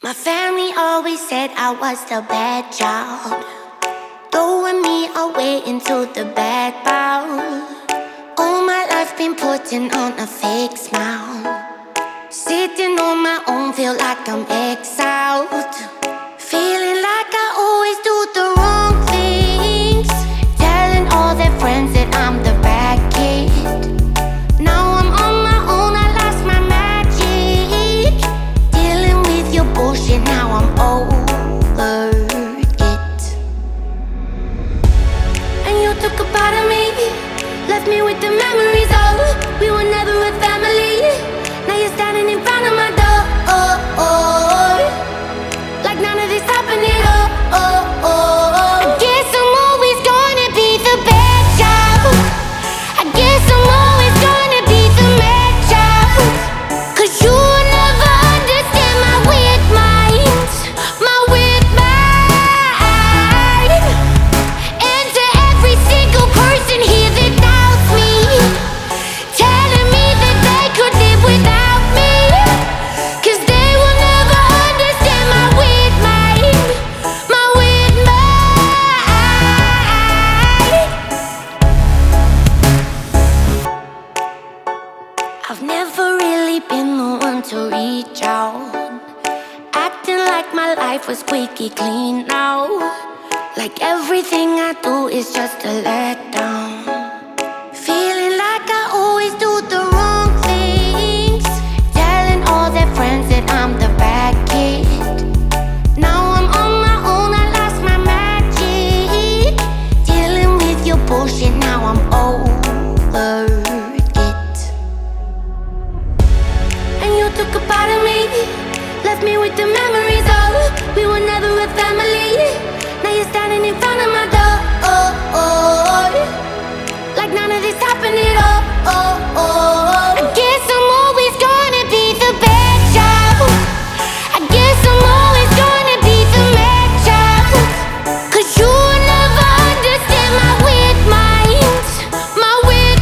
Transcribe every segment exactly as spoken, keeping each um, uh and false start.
My family always said I was the bad child, throwing me away into the bad bowl. All my life been putting on a fake smile, sitting on my own, feel like I'm exiled, feeling like I always do the wrong things, telling all their friends that I'm the bad kid. Now I'm on my own, I lost my magic, dealing with your bullshit, now I'm over it. And you took a part of me, left me with the memories of we were never a family. Now you're standing in front of my door, oh, oh, like none of this happened at all. Oh, oh, oh. I guess I'm always gonna be the bad child. I guess I'm always gonna be the mad child, 'cause you'll never understand my weird mind, my weird mind. And to every single person here that doubts me, telling me that they could live without me, 'cause they will never understand my weird mind, my weird mind. I've never really been the one to reach out, acting like my life was squeaky clean now, like everything I do is just a letdown, feeling like I always do the wrong things, telling all their friends that I'm the bad kid. Now I'm on my own, I lost my magic, dealing with your bullshit, now I'm over it. And you took a part of me, left me with the memories of we were never a family. Now you're standing in front of my door, oh, oh, like none of this happened at all. Oh, oh, I guess I'm always gonna be the bad child. I guess I'm always gonna be the mad child, 'cause you'll never understand my weird mind, my weird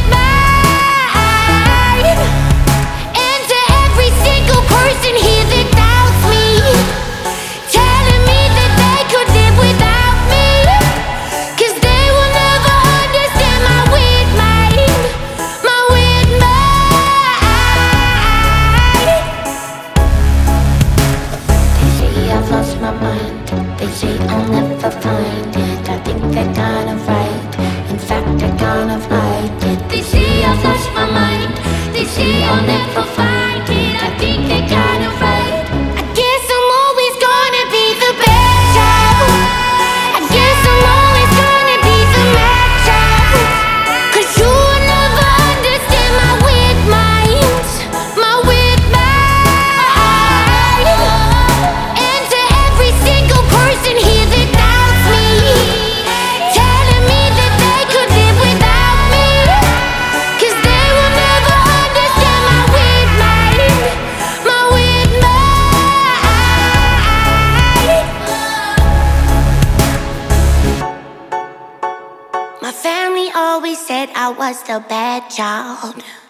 mind. And to every single person here that doubts me, telling me that they could live without me, 'cause they will never understand my weird mind, my weird mind. They say I've lost my mind, they say I'll never find it. I think they're kind of right, in fact they're kind of right. Yeah, they say I've lost my mind, they say I'll never find it. I think they're kind of right. I guess I'm always gonna be the bad child. I guess I'm always gonna be the mad child, 'cause you'll never understand my weird mind, my weird mind. And to every single person here that doubts me, telling me that they could live without me, 'cause they will never understand my weird mind, my weird mind. My family always said I was the bad child.